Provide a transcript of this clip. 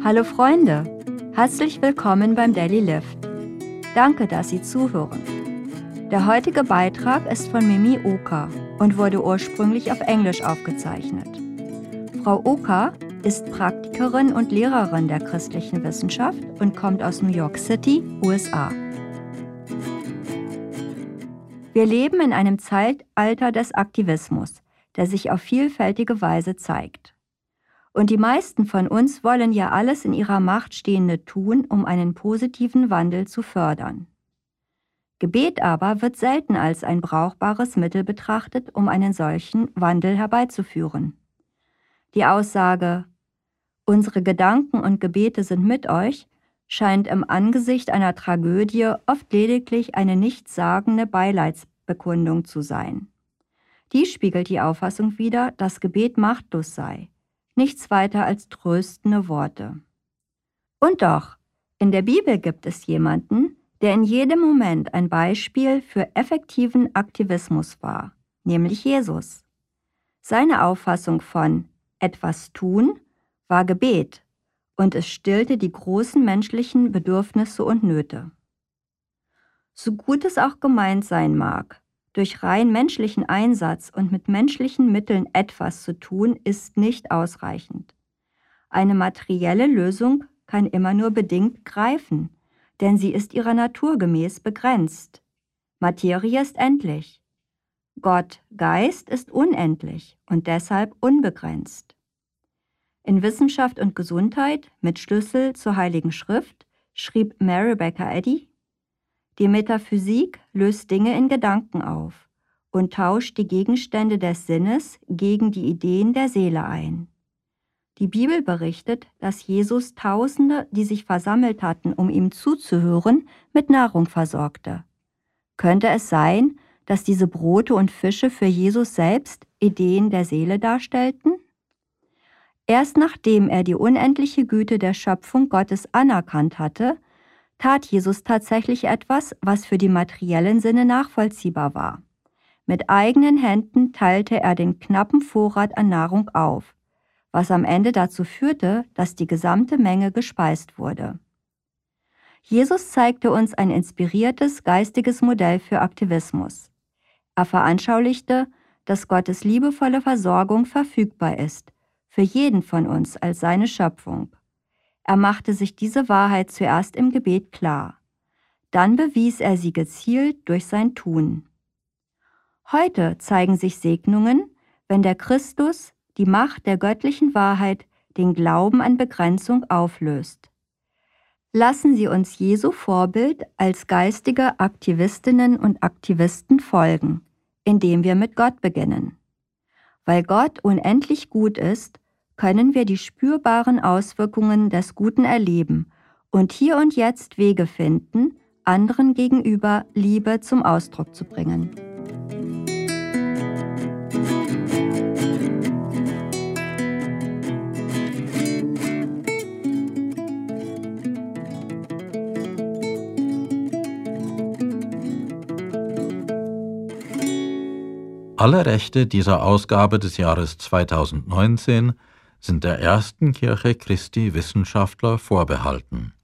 Hallo Freunde, herzlich willkommen beim Daily Lift. Danke, dass Sie zuhören. Der heutige Beitrag ist von Mimi Oka und wurde ursprünglich auf Englisch aufgezeichnet. Frau Oka ist Praktikerin und Lehrerin der christlichen Wissenschaft und kommt aus New York City, USA. Wir leben in einem Zeitalter des Aktivismus, der sich auf vielfältige Weise zeigt. Und die meisten von uns wollen ja alles in ihrer Macht Stehende tun, um einen positiven Wandel zu fördern. Gebet aber wird selten als ein brauchbares Mittel betrachtet, um einen solchen Wandel herbeizuführen. Die Aussage, unsere Gedanken und Gebete sind mit euch, scheint im Angesicht einer Tragödie oft lediglich eine nichtssagende Beileidsbekundung zu sein. Die spiegelt die Auffassung wider, dass Gebet machtlos sei. Nichts weiter als tröstende Worte. Und doch, in der Bibel gibt es jemanden, der in jedem Moment ein Beispiel für effektiven Aktivismus war, nämlich Jesus. Seine Auffassung von etwas tun war Gebet und es stillte die großen menschlichen Bedürfnisse und Nöte. So gut es auch gemeint sein mag, durch rein menschlichen Einsatz und mit menschlichen Mitteln etwas zu tun, ist nicht ausreichend. Eine materielle Lösung kann immer nur bedingt greifen, denn sie ist ihrer Natur gemäß begrenzt. Materie ist endlich. Gott, Geist, ist unendlich und deshalb unbegrenzt. In Wissenschaft und Gesundheit mit Schlüssel zur Heiligen Schrift schrieb Mary Baker Eddy: Die Metaphysik löst Dinge in Gedanken auf und tauscht die Gegenstände des Sinnes gegen die Ideen der Seele ein. Die Bibel berichtet, dass Jesus Tausende, die sich versammelt hatten, um ihm zuzuhören, mit Nahrung versorgte. Könnte es sein, dass diese Brote und Fische für Jesus selbst Ideen der Seele darstellten? Erst nachdem er die unendliche Güte der Schöpfung Gottes anerkannt hatte, tat Jesus tatsächlich etwas, was für die materiellen Sinne nachvollziehbar war. Mit eigenen Händen teilte er den knappen Vorrat an Nahrung auf, was am Ende dazu führte, dass die gesamte Menge gespeist wurde. Jesus zeigte uns ein inspiriertes geistiges Modell für Aktivismus. Er veranschaulichte, dass Gottes liebevolle Versorgung verfügbar ist, für jeden von uns als seine Schöpfung. Er machte sich diese Wahrheit zuerst im Gebet klar. Dann bewies er sie gezielt durch sein Tun. Heute zeigen sich Segnungen, wenn der Christus, die Macht der göttlichen Wahrheit, den Glauben an Begrenzung auflöst. Lassen Sie uns Jesu Vorbild als geistige Aktivistinnen und Aktivisten folgen, indem wir mit Gott beginnen. Weil Gott unendlich gut ist, können wir die spürbaren Auswirkungen des Guten erleben und hier und jetzt Wege finden, anderen gegenüber Liebe zum Ausdruck zu bringen. Alle Rechte dieser Ausgabe des Jahres 2019 sind der ersten Kirche Christi Wissenschaftler vorbehalten.